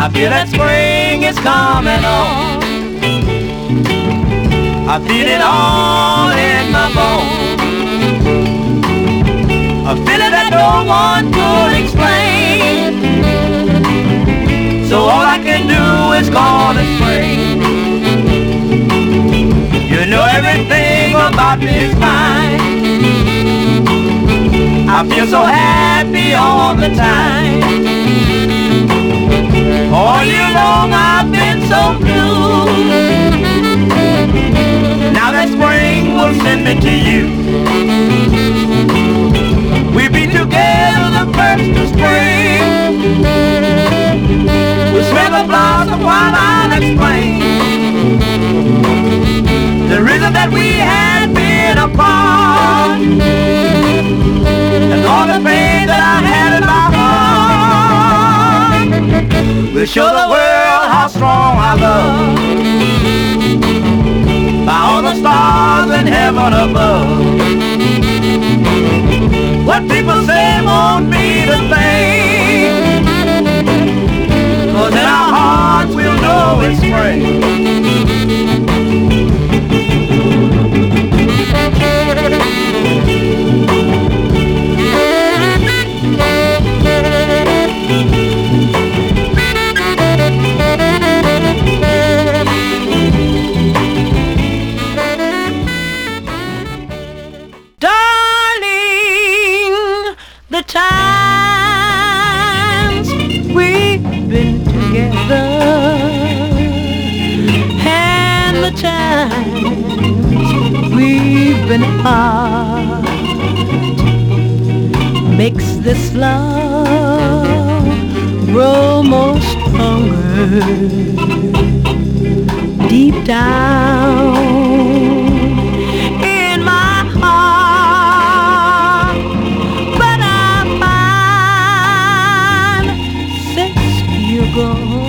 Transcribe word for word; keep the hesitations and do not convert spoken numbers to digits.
I feel that spring is coming on. I feel it all in my bones. A feeling that no one could explain. So all I can do is call it spring. You know everything about me is fine. I feel so happy all the time. All year long I've been so blue. Now that spring will send me to you. We'll be together the first of spring. We'll smell the blossom while I'll explain the reason that we had been apart, and all the pain that I had in my heart. We'll show the world how strong I love by all the stars in heaven above. What people say won't mean a thing, 'cause in our hearts we'll know it's spring. The times we've been together and the times we've been apart makes this love grow more stronger deep down in my heart. But I find since you're gone,